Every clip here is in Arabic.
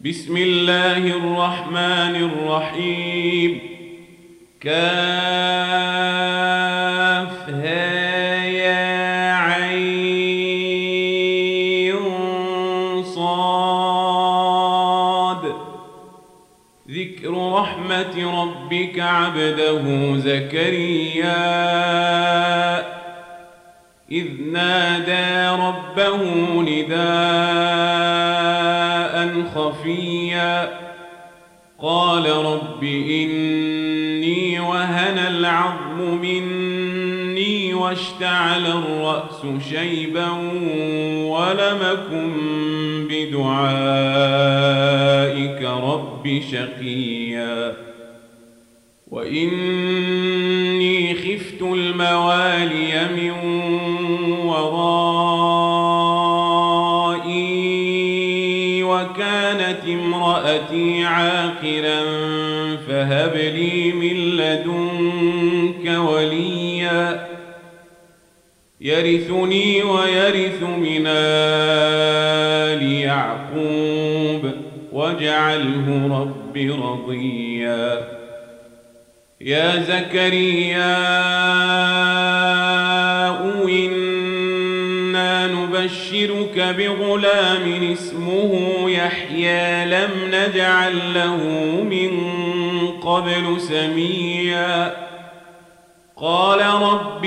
بسم الله الرحمن الرحيم. كافها يا عين صاد. ذكر رحمة ربك عبده زكريا إذ نادى ربه نداء خفيا قال رب إني وهن العظم مني واشتعل الرأس شيبا ولم أكن بدعائك رب شقيا وإني خفت الموالي من ورائي وكانت امرأتي عاقرا فهب لي من لدنك وليا يرثني ويرث من آل يعقوب واجعله رب رضيا. يا زكريا إنا نبشرك بغلام اسمه يحيى لم نجعل له من قبل سميا قال رب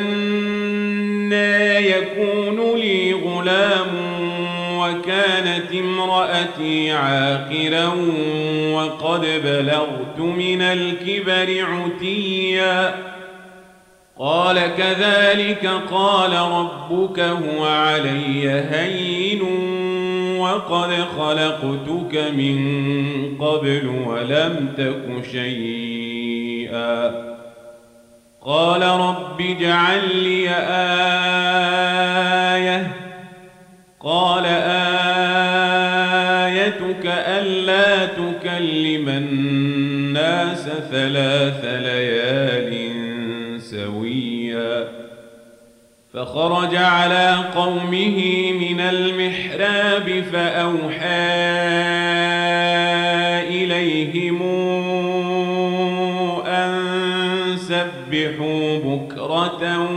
أنى يكون لي غلام وكانت امرأتي عاقرا وقد بلغت من الكبر عتيا قال كذلك قال ربك هو علي هين وقد خلقتك من قبل ولم تك شيئا قال رب اجعل لي آية قال آيتك ألا تكلم الناس 3 ليال سويا فخرج على قومه من المحراب فأوحى إليهم أن سبحوا بكرة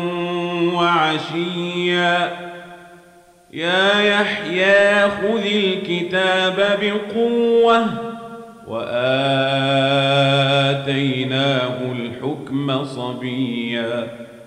وعشيا يا يحيى خذ الكتاب بقوة وآتيناه الحكم صبيا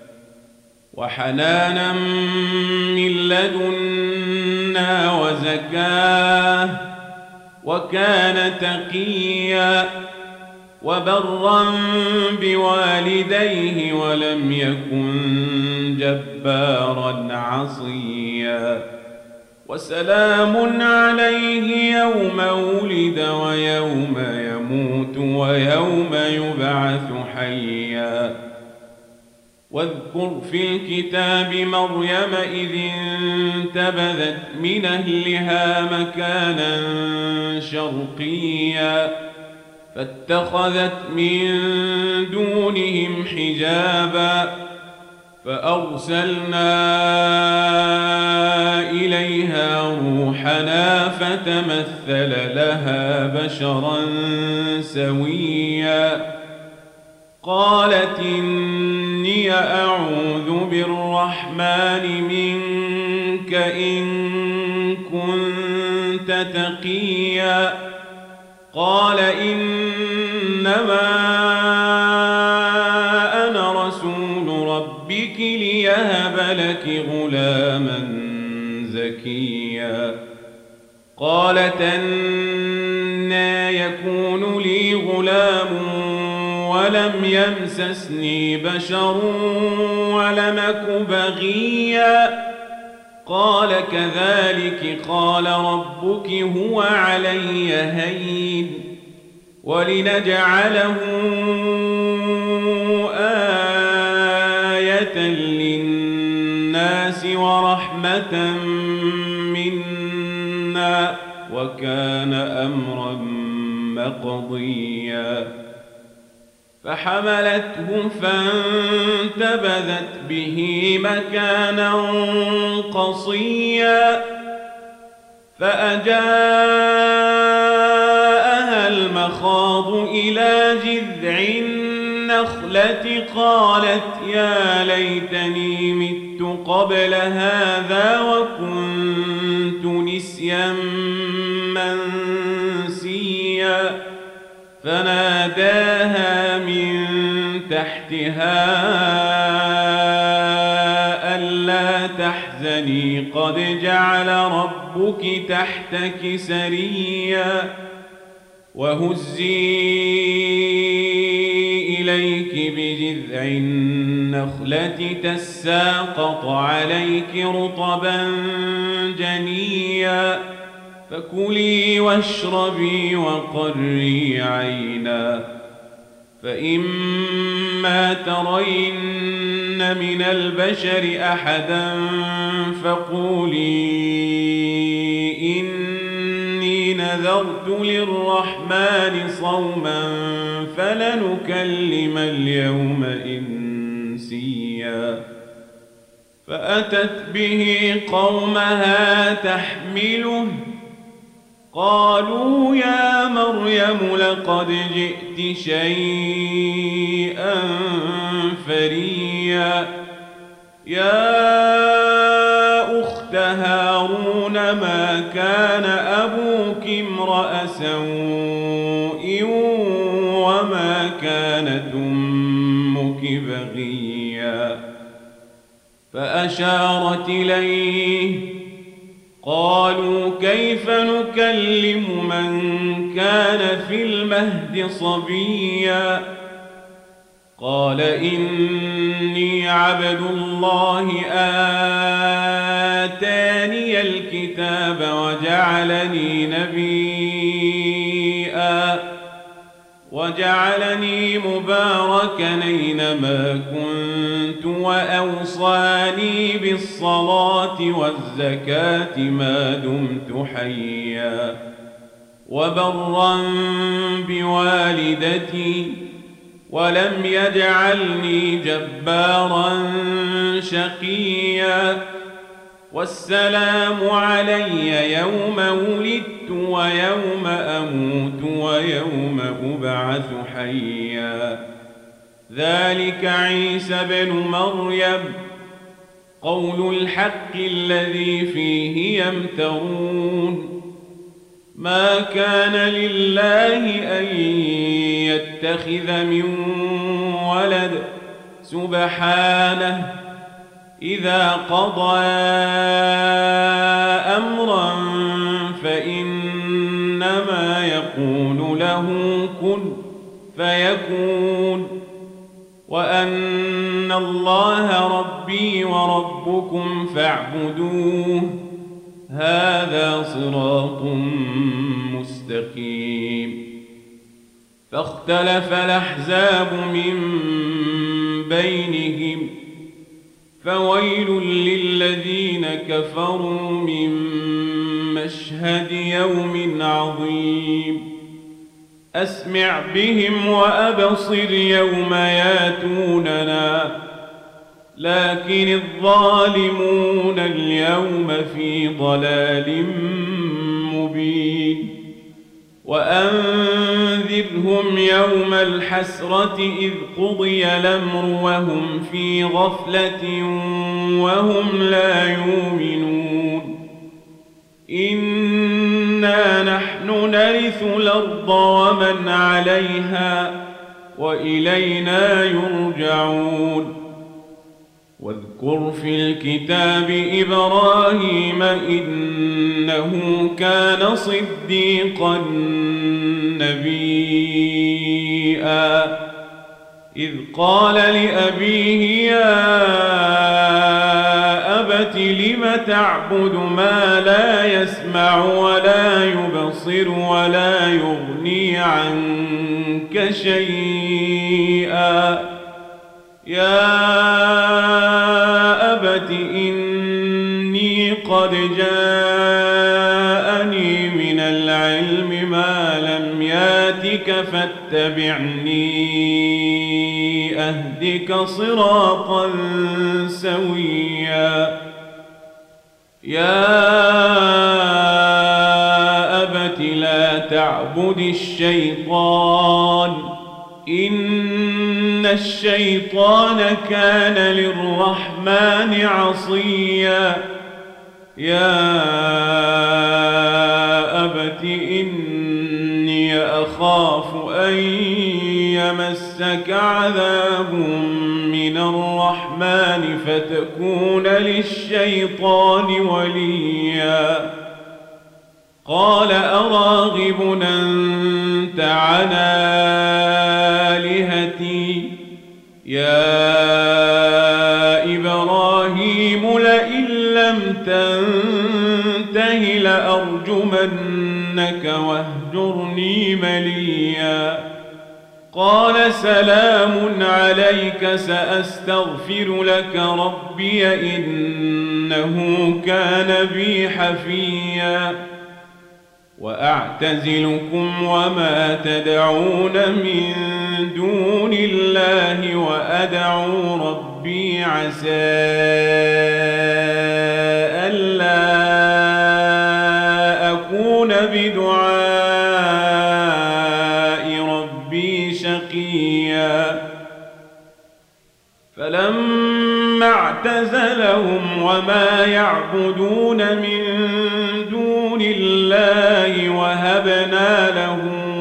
وحنانا من لدنا وزكاة وكان تقيا وبرا بوالديه ولم يكن جبارا عصيا وسلام عليه يوم ولد ويوم يموت ويوم يبعث حيا واذكر في الكتاب مريم إذ انتبذت من أهلها مكانا شرقيا فاتخذت من دونهم حجابا فأرسلنا إليها روحنا فتمثل لها بشرا سويا قالت إني أعوذ بالرحمن منك إن كنت تقيا قال إنما أنا رسول ربك ليهب لك غلاما زكيا قالت أنى يكون لي غلام ولم يمسسني بشر ولم أك بغيا قال كذلك قال ربك هو علي هين ولنجعله آية للناس ورحمة منا وكان أمرا مقضيا فحملته فانتبذت به مكانا قصيا فأجاء أصغوا إلى جذع النخلة قالت يا ليتني مت قبل هذا وكنت نسيا منسيا فناداها من تحتها ألا تحزني قد جعل ربك تحتك سريا وهزي إليك بجذع النخلة تساقط عليك رطبا جنيا فكلي واشربي وقري عينا فإما ترين من البشر أحدا فقولي إني نذرت للرحمن صوما فلنكلم اليوم إنسيا فأتت به قومها تحمله قالوا يا مريم لقد جئت شيئا فريا يا أخت هارون ما كان أبوك امرأ سوء وما كانت أمك بغيا فأشارت إليه قالوا كيف نكلم من كان في المهد صبيا قال إني عبد الله آتاني الكتاب وجعلني مباركا أينما كنت وأوصاني بالصلاة والزكاة ما دمت حيا وبرا بوالدتي ولم يجعلني جبارا شقيا والسلام علي يوم ولدت ويوم أموت ويوم أبعث حيا ذلك عيسى بن مريم قول الحق الذي فيه يمترون ما كان لله أن يتخذ من ولد سبحانه إذا قضى أمرا فإنما يقول له كن فيكون وأن الله ربي وربكم فاعبدوه هذا صراط مستقيم فاختلف الأحزاب من بينهم فويل للذين كفروا من مشهد يوم عظيم أسمع بهم وأبصر يوم ياتوننا لكن الظالمون اليوم في ضلال مبين وأنذرهم يوم الحسرة إذ قضي الأمر وهم في غفلة وهم لا يؤمنون إنا نحن نرث الأرض ومن عليها وإلينا يرجعون واذكر في الكتاب إبراهيم إنه كان صديقا نبيا إذ قال لأبيه يا أبت لم تعبد ما لا يسمع ولا يبصر ولا يغني عنك شيئا يا أبت إني قد جاءني من العلم ما لم ياتك فاتبعني أهدك صراطا سويا يا أبت لا تعبد الشيطان إن الشيطان كان للرحمن عصيا يا أبت إني أخاف أن يمسك عذاب من الرحمن فتكون للشيطان وليا قال أراغب أنت عن آلهتي يا إبراهيم لئن لم تنته لأرجمنك واهجرني مليا قال سلام عليك سأستغفر لك ربي إنه كان بي حفيا وأعتزلكم وما تدعون من دون الله وأدعو ربي عسى ألا أكون بدعاء ربي شقيا فلما اعتزلهم وما يعبدون من دون الله وهبنا له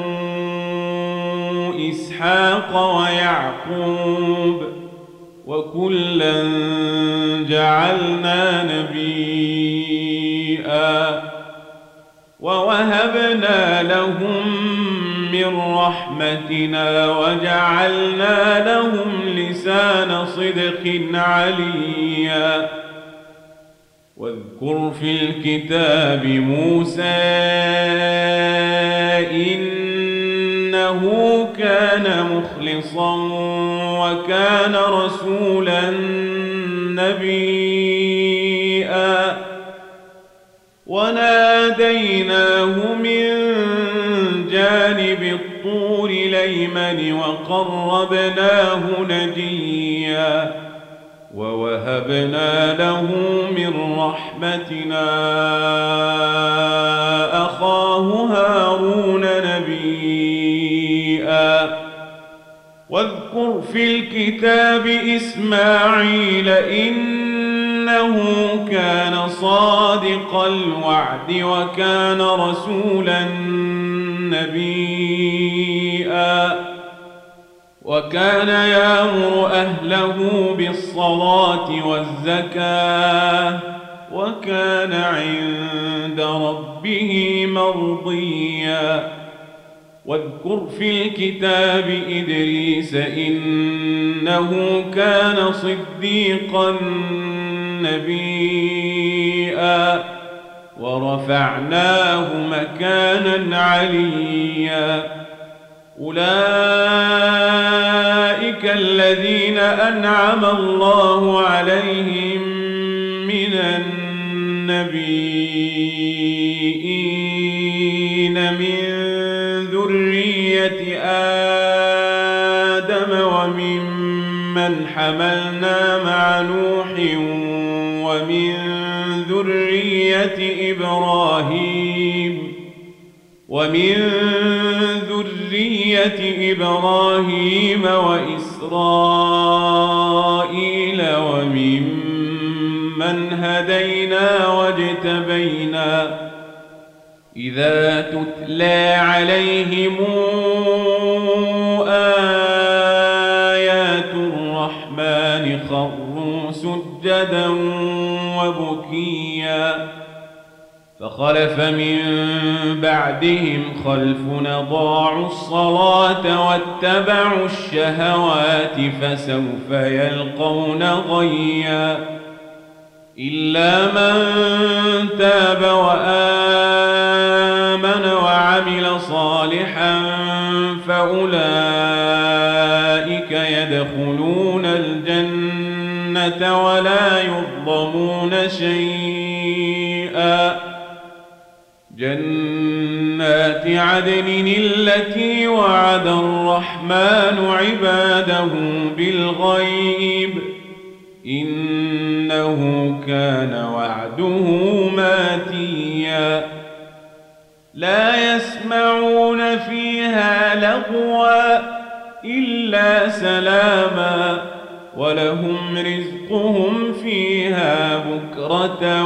إسحاق ويعقوب وكلا جعلنا نبيا ووهبنا لهم من رحمتنا وجعلنا لهم لسان صدق عليا واذكر في الكتاب موسى إنه كان مخلصا وكان رسولا نبيا وناديناه من جانب الطور الأيمن وقربناه نجيا ووهبنا له من رحمتنا أخاه هارون نبيا واذكر في الكتاب إسماعيل إنه كان صادق الوعد وكان رسولا نبيا وكان يأمر أهله بالصلاة والزكاة وكان عند ربه مرضيا واذكر في الكتاب إدريس إنه كان صديقا نبيا ورفعناه مكانا عليا أولئك الذين أنعم الله عليهم من النبيين من ذرية آدم وممن حملنا مع نوح ومن ذرية إبراهيم وإسرائيل وممن هدينا واجتبينا إذا تتلى عليهم آيات الرحمن خروا سجدا وبكيا فخلف من بعدهم خلف أضاعوا الصلاة واتبعوا الشهوات فسوف يلقون غيا إلا من تاب وآمن وعمل صالحا فأولئك يدخلون الجنة ولا يظلمون شيئا جنات عدن التي وعد الرحمن عباده بالغيب إنه كان وعده ماتيا لا يسمعون فيها لغوا إلا سلاما ولهم رزقهم فيها بكرة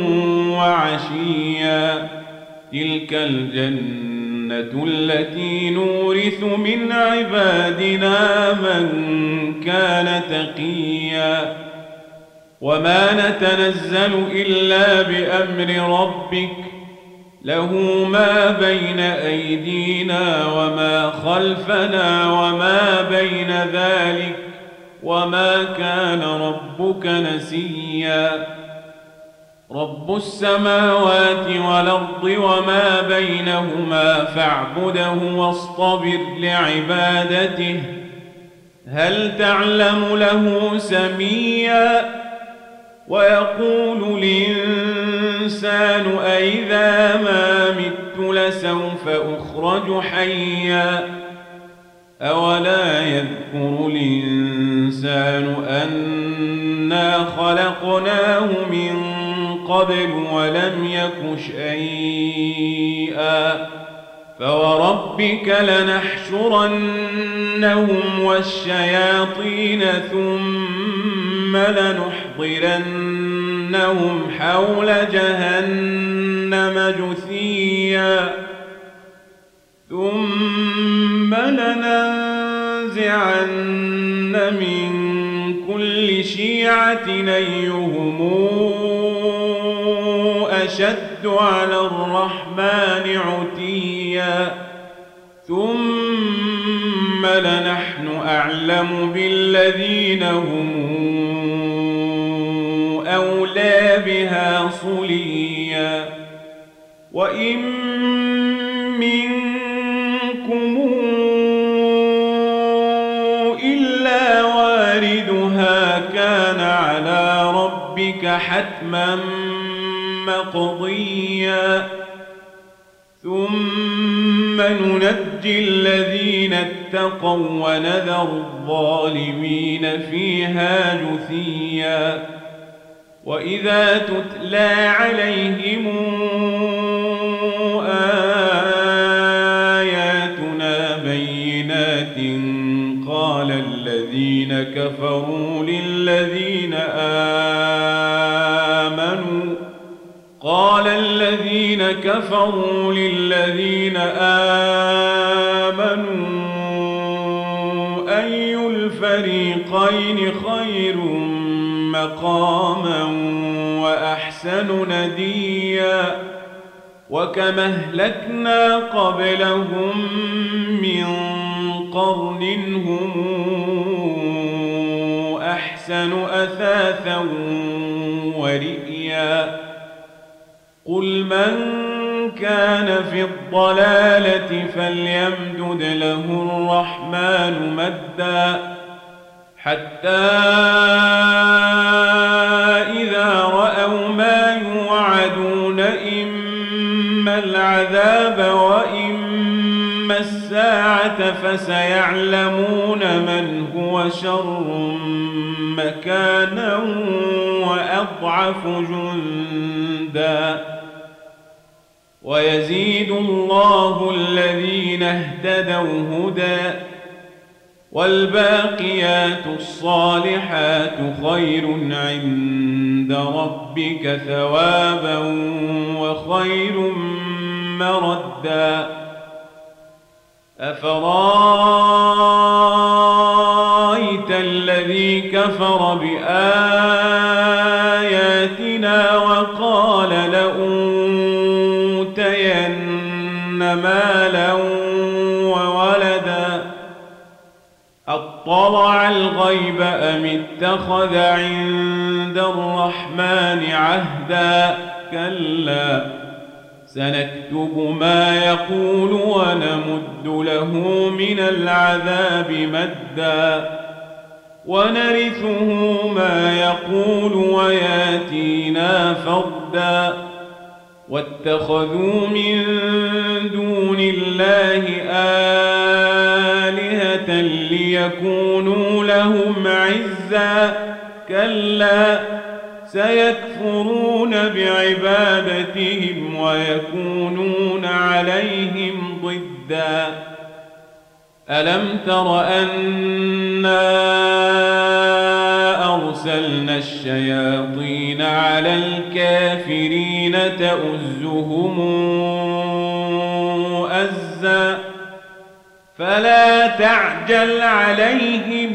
وعشيا تلك الجنة التي نورث من عبادنا من كان تقيا وما نتنزل إلا بأمر ربك له ما بين أيدينا وما خلفنا وما بين ذلك وما كان ربك نسيا رب السماوات والأرض وما بينهما فاعبده واصطبر لعبادته هل تعلم له سميا ويقول الإنسان أئذا ما مت لسوف أخرج حيا أولا يذكر الإنسان أنا خلقناه من قبل ولم يك شيئا فوربك لنحشرنهم والشياطين ثم لنحضرنهم حول جهنم جثيا ثم لننزعن من كل شيعة أيهم أشد على الرحمن عتيا ثم لنحن أعلم بالذين هم أولى بها صليا وإن منكم إلا واردها كان على ربك حتما مقضيا ثم ننجي الذين اتقوا ونذر الظالمين فيها جثيا وإذا تتلى عليهم آياتنا بينات قال الذين كفروا للذين آمنوا أي الفريقين خير مقاما وأحسن نديا وكما أهلكنا قبلهم من قرن هم أحسن أثاثا ورئيا قل من كان في الضلالة فليمدد له الرحمن مدا حتى إذا رأوا ما يوعدون إما العذاب وإما الساعة فسيعلمون من هو شر مكانا وأضعف جندا ويزيد الله الذين اهتدوا هدى والباقيات الصالحات خير عند ربك ثوابا وخير مردا أفرأيت الذي كفر بآياتنا وقال لأوتين مالا وولدا أطلع الغيب أم اتخذ عند الرحمن عهدا كلا سنكتب ما يقول ونمد له من العذاب مدا ونرثه ما يقول وياتينا فردا واتخذوا من دون الله آلهة ليكونوا لهم عزا كلا سيكفرون بعبادتهم ويكونون على عليهم ضدا ألم تر أنا أرسلنا الشياطين على الكافرين تؤزهم أزا فلا تعجل عليهم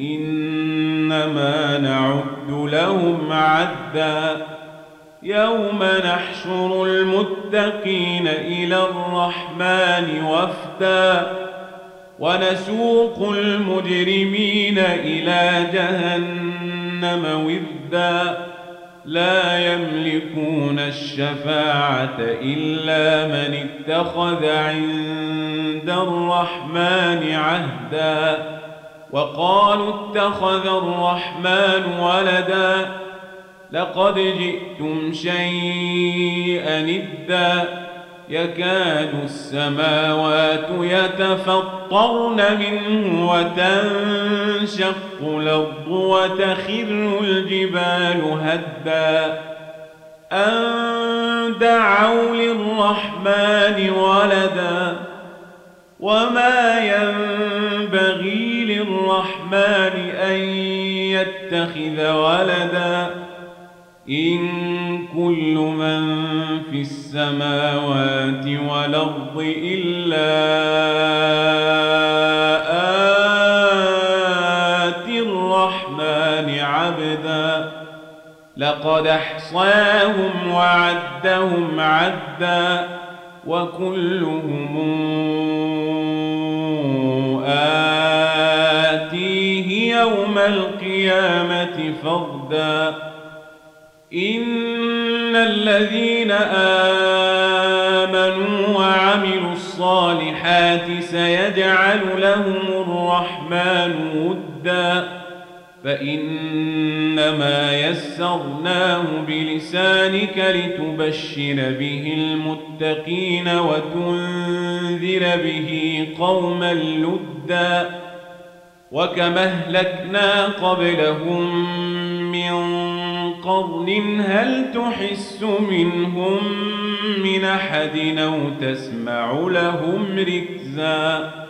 إنما نعد لهم عدا يوم نحشر المتقين إلى الرحمن وفدا ونسوق المجرمين إلى جهنم وفدا لا يملكون الشفاعة إلا من اتخذ عند الرحمن عهدا وقالوا اتخذ الرحمن ولدا لقد جئتم شيئا إدا يكاد السماوات يتفطرن منه وتنشق الأرض وتخر الجبال هدا أن دعوا للرحمن ولدا وما ينبغي للرحمن أن يتخذ ولدا إن كل من في السماوات والأرض إلا آتي الرحمن عبدا لقد أحصاهم وعدهم عدا وكلهم آتيه يوم القيامة فردا إن الذين آمنوا وعملوا الصالحات سيجعل لهم الرحمن ودا فإنما يسرناه بلسانك لتبشر به المتقين وتنذر به قوما لدا وكما أهلكنا قبلهم من قرن هل تحس منهم من أحد أو تسمع لهم ركزا